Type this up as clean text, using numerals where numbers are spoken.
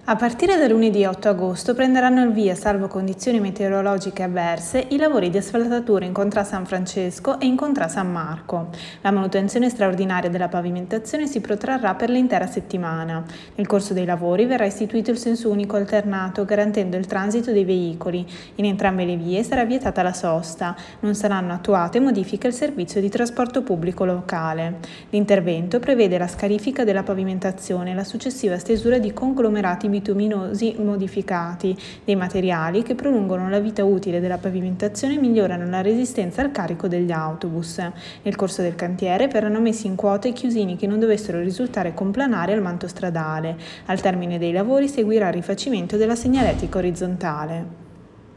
A partire da lunedì 8 agosto prenderanno il via, salvo condizioni meteorologiche avverse, i lavori di asfaltatura in Contrà San Francesco e in Contrà San Marco. La manutenzione straordinaria della pavimentazione si protrarrà per l'intera settimana. Nel corso dei lavori verrà istituito il senso unico alternato, garantendo il transito dei veicoli. In entrambe le vie sarà vietata la sosta. Non saranno attuate modifiche al servizio di trasporto pubblico locale. L'intervento prevede la scarifica della pavimentazione e la successiva stesura di conglomerati bituminosi modificati, dei materiali che prolungano la vita utile della pavimentazione e migliorano la resistenza al carico degli autobus. Nel corso del cantiere verranno messi in quota i chiusini che non dovessero risultare complanari al manto stradale. Al termine dei lavori seguirà il rifacimento della segnaletica orizzontale.